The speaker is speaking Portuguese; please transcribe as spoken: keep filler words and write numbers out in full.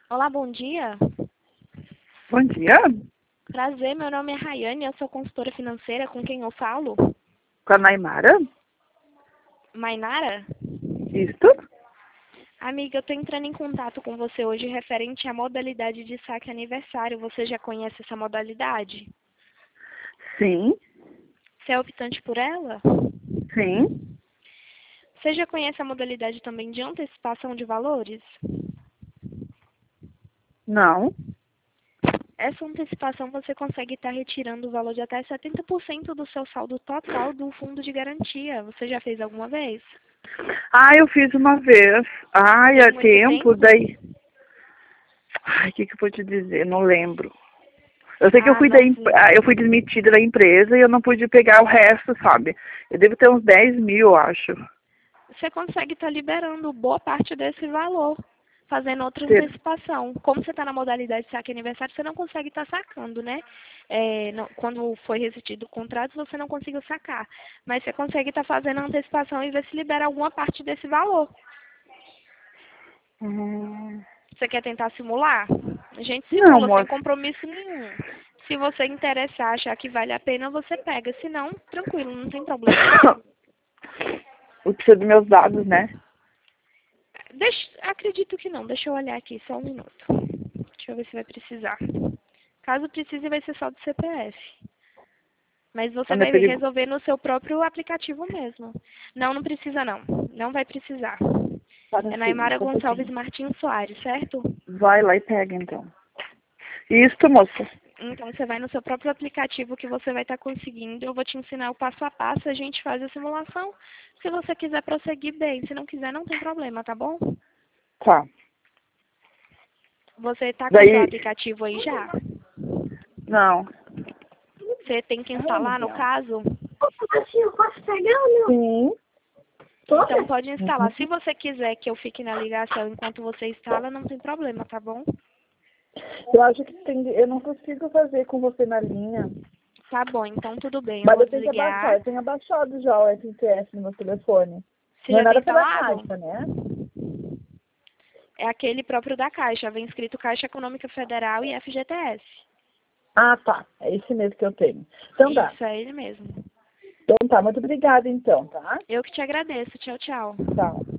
Olá, bom dia. Bom dia. Prazer, meu nome é Rayane, eu sou consultora financeira. Com quem eu falo? Com a Naimara? Mainara? Isto? Amiga, eu tô entrando em contato com você hoje referente à modalidade de saque aniversário. Você já conhece essa modalidade? Sim, Você é optante por ela? sim. Você já conhece a modalidade também de antecipação de valores? Não. Essa antecipação você consegue estar retirando o valor de até setenta por cento do seu saldo total do fundo de garantia. Você já fez alguma vez? Ah, eu fiz uma vez. Ai, Tem há muito tempo, tempo? daí... Ai, o que que eu vou te dizer? Não lembro. Eu sei que eu Ah, fui, da, não em- vi. ah, eu fui desmitida da empresa e eu não pude pegar o resto, sabe? Eu devo ter uns dez mil, eu acho. Você consegue estar liberando boa parte desse valor, fazendo outra Ser- antecipação. Como você está na modalidade de saque aniversário, você não consegue estar sacando, né? É, não- quando foi rescindido o contrato, você não conseguiu sacar. Mas você consegue estar fazendo a antecipação e ver se libera alguma parte desse valor. Hum, Você quer tentar simular? A gente Não, simula sem moça. compromisso nenhum. Se você interessar, achar que vale a pena, você pega. Se não, tranquilo, não tem problema. Eu preciso dos meus dados, né? Deixa, acredito que não. Deixa eu olhar aqui, só um minuto. Deixa eu ver se vai precisar. Caso precise, vai ser só do C P F. Mas você Não é vai perigo. resolver no seu próprio aplicativo mesmo. Não, não precisa não. Não vai precisar. Para É sim, Naimara só um Gonçalves pouquinho. Martins Soares, certo? Vai lá e pega, então. Isto, moça. Então você vai no seu próprio aplicativo que você vai estar conseguindo. Eu vou te ensinar o passo a passo, a gente faz a simulação. Se você quiser prosseguir, bem. Se não quiser, não tem problema, tá bom? Tá. Você está com o seu Daí... aplicativo aí já? Não. Você tem que Ai, instalar, no Miguel. caso? Assim, eu posso pegar ou não? Sim. Então Toda? pode instalar. Uhum. Se você quiser que eu fique na ligação enquanto você instala, não tem problema, tá bom? Eu acho que tem, eu não consigo fazer com você na linha. Tá bom, então tudo bem. Eu Mas vou eu tenho que abaixar. desligar. Eu tenho abaixado já o S M S no meu telefone. Você Não é já tem nada pela instalado? caixa, né? É aquele próprio da Caixa. Vem escrito Caixa Econômica Federal e F G T S. Ah, tá. É esse mesmo que eu tenho. Então tá. Isso, é ele mesmo. Então tá. Muito obrigada, então, tá? Eu que te agradeço. Tchau, tchau. Tchau.